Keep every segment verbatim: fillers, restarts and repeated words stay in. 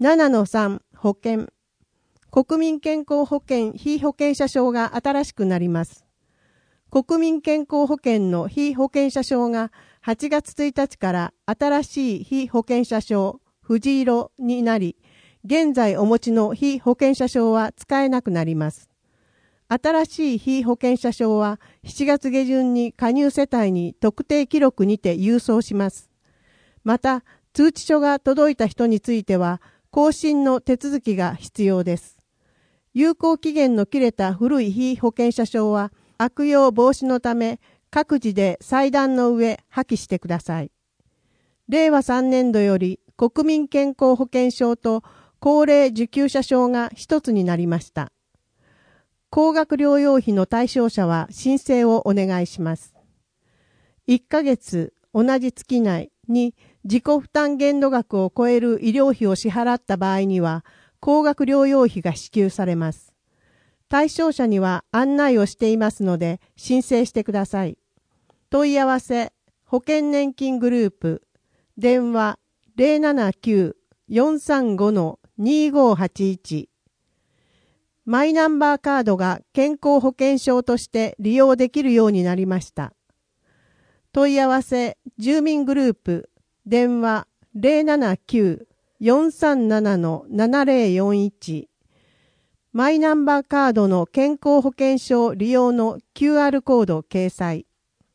ななのさん 保険。国民健康保険被保険者証が新しくなります。国民健康保険の被保険者証がはちがつついたちから新しい被保険者証藤色になり、現在お持ちの被保険者証は使えなくなります。新しい被保険者証はしちがつげじゅんに加入世帯に特定記録にて郵送します。また、通知書が届いた人については、更新の手続きが必要です。有効期限の切れた古い被保険者証は、悪用防止のため、各自で裁断の上破棄してください。れいわさんねんどより、国民健康保険証と高齢受給者証が一つになりました。高額療養費の対象者は申請をお願いします。いっかげつ同じ月内に自己負担限度額を超える医療費を支払った場合には、高額療養費が支給されます。対象者には案内をしていますので申請してください。問い合わせ、保険年金グループ、電話 ゼロななきゅう よんさんご にごはちいち。マイナンバーカードが健康保険証として利用できるようになりました。問い合わせ、住民グループ、電話 ゼロななきゅう よんさんなな ななゼロよんいち。マイナンバーカードの健康保険証利用の キューアール コード掲載。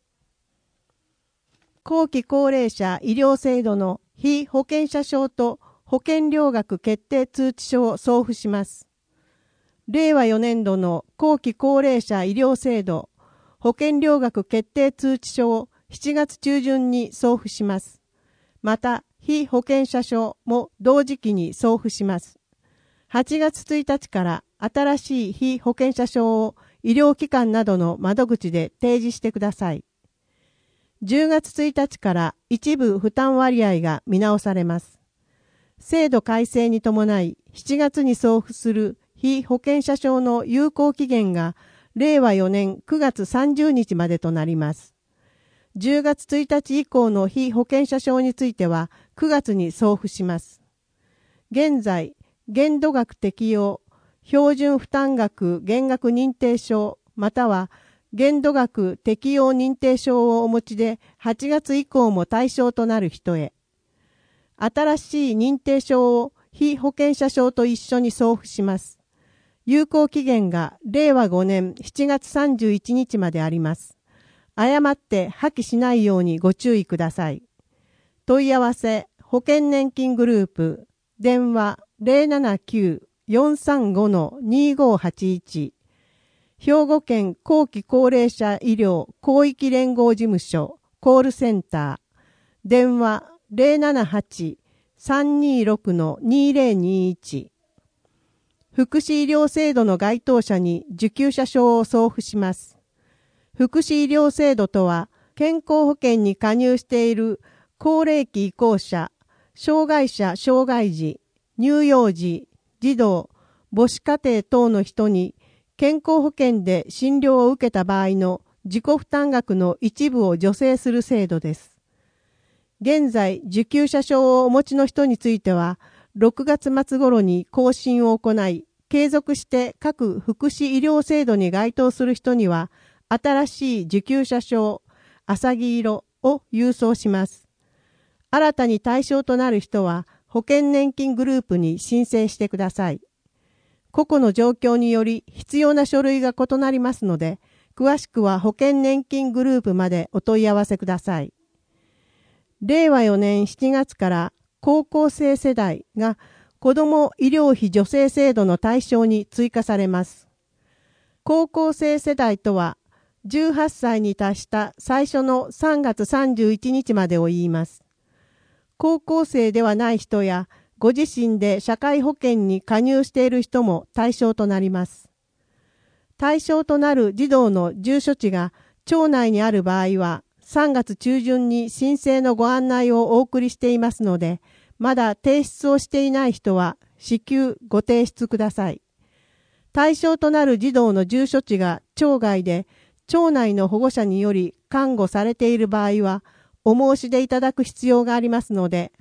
後期高齢者医療制度の被保険者証と保険料額決定通知書を送付します。れいわよねんどの後期高齢者医療制度保険料額決定通知書をしちがつちゅうじゅんに送付します。また、被保険者証も同時期に送付します。はちがつついたちから新しい被保険者証を医療機関などの窓口で提示してください。じゅうがつついたちから一部負担割合が見直されます。制度改正に伴いしちがつに送付する被保険者証の有効期限がれいわよねんくがつさんじゅうにちまでとなります。じゅうがつついたち以降の被保険者証についてはくがつに送付します。現在、限度額適用、標準負担額減額認定証、または限度額適用認定証をお持ちではちがつ以降も対象となる人へ、新しい認定証を被保険者証と一緒に送付します。有効期限がれいわごねんしちがつさんじゅういちにちまであります。誤って破棄しないようにご注意ください。問い合わせ、保険年金グループ、電話 ゼロななきゅう よんさんご にごはちいち。兵庫県後期高齢者医療広域連合事務所コールセンター、電話 ゼロななはち さんにろく にゼロにいち。福祉医療制度の該当者に受給者証を送付します。福祉医療制度とは、健康保険に加入している高齢期移行者、障害者障害児、乳幼児、児童、母子家庭等の人に健康保険で診療を受けた場合の自己負担額の一部を助成する制度です。現在、受給者証をお持ちの人については、ろくがつまつ頃に更新を行い、継続して各福祉医療制度に該当する人には、新しい受給者証、あさぎ色を郵送します。新たに対象となる人は、保険年金グループに申請してください。個々の状況により必要な書類が異なりますので、詳しくは保険年金グループまでお問い合わせください。れいわよねんしちがつから高校生世代が子ども医療費助成制度の対象に追加されます。高校生世代とは、じゅうはっさいに達した最初のさんがつさんじゅういちにちまでを言います。高校生ではない人や、ご自身で社会保険に加入している人も対象となります。対象となる児童の住所地が町内にある場合は、さんがつちゅうじゅんに申請のご案内をお送りしていますので、まだ提出をしていない人は、至急ご提出ください。対象となる児童の住所地が町外で、町内の保護者により看護されている場合は、お申し出いただく必要がありますので、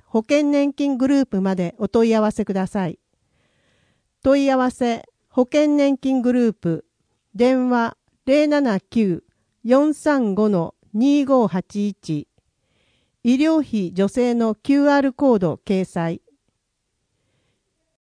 保険年金グループまでお問い合わせください。問い合わせ保険年金グループ電話 ゼロななきゅう よんさんご にごはちいち 医療費助成の キューアール コード掲載。